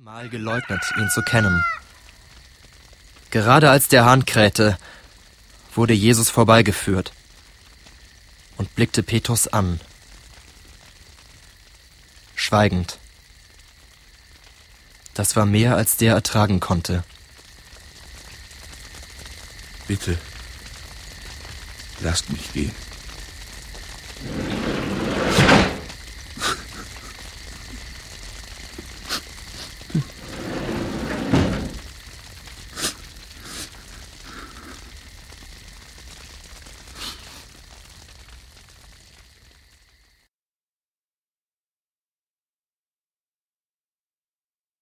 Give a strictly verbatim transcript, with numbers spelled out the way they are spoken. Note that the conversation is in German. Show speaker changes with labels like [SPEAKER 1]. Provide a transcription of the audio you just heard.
[SPEAKER 1] Mal geleugnet, ihn zu kennen. Gerade als der Hahn krähte, wurde Jesus vorbeigeführt und blickte Petrus an. Schweigend. Das war mehr, als der ertragen konnte.
[SPEAKER 2] Bitte, lasst mich gehen.